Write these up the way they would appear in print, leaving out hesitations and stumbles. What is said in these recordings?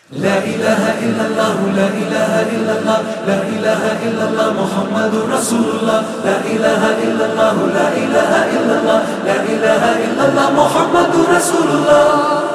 لا إله إلا الله لا إله إلا الله لا إله إلا الله محمد رسول الله لا إله إلا الله لا إله إلا الله لا إله إلا الله محمد رسول الله.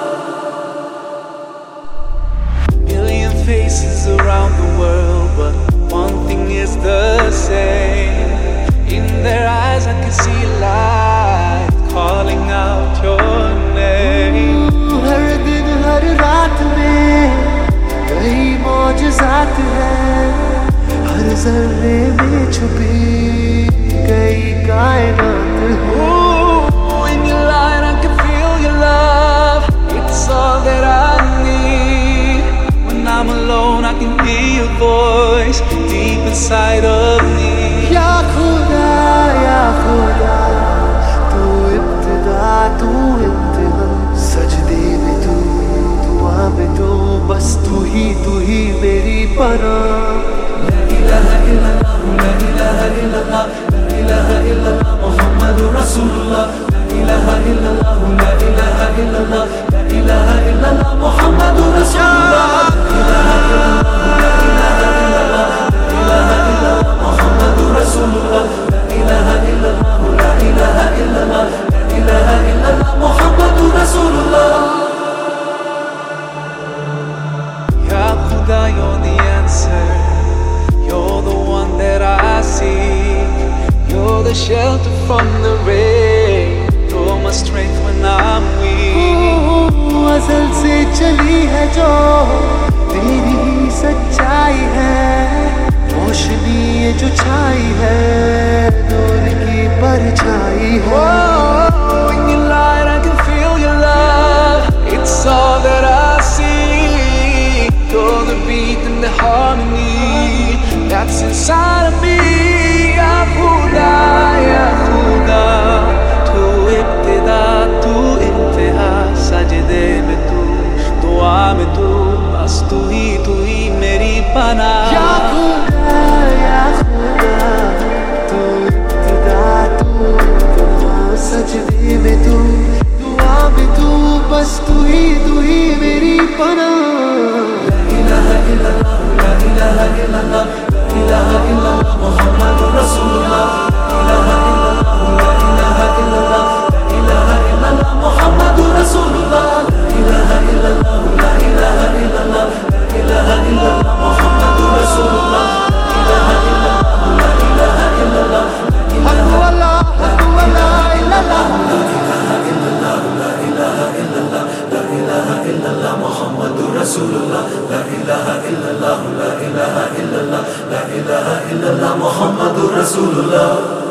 Million faces around the world, but one thing is the same. In their eyes I can see light calling out your name. हर दिन हर रात में कई मौजज़ात हैं, हर ज़र्रे में छुपी कई कायनात हैं. In your light I can feel your love, it's all that I need. When I'm alone I can hear your voice deep inside of me. या खुदा तू इब्तिदा तू इंतहा, सजदे में तू दुआ में तू, बस तू ही मेरी पनाह. لا إله إلا الله لا إله إلا الله لا إله إلا الله محمد رسول الله لا إله إلا الله لا إله إلا الله لا إله إلا الله محمد رسول الله لا إله إلا الله لا إله إلا الله محمد رسول الله لا إله إلا الله لا إله إلا الله لا إله إلا الله محمد رسول الله. Ya Khuda, you're the answer, you're the one that I seek, you're the shelter from the rain, you're my strength when I'm weak. अज़ल से चली है जो तेरी ही सच्चाई है, रोशनी ये जो छाई है नूर की परछाई है. In your light I can feel your love, it's all that I see. You're the beat and the harmony that's inside of me. Ya Khuda, tu ibtida, tu intaha, sajde mein tu, dua mein tu, bas tu hi meri panaah. या खुदा तू इब्तिदा तू इंतहा, सजदे में तू दुआ में तू, बस तू ही मेरी पनाह. لا إله إلا الله لا إله إلا الله لا إله إلا الله محمد رسول الله لا إله إلا الله لا إله إلا الله لا إله إلا الله محمد رسول الله لا إله إلا الله لا إله إلا الله لا إله إلا الله محمد رسول الله لا إله إلا الله لا إله إلا الله हक वाला ला इलाहा لا إله إلا الله لا إله إلا الله لا إله إلا الله محمد رسول الله لا إله إلا الله لا إله إلا الله لا إله إلا الله محمد رسول الله.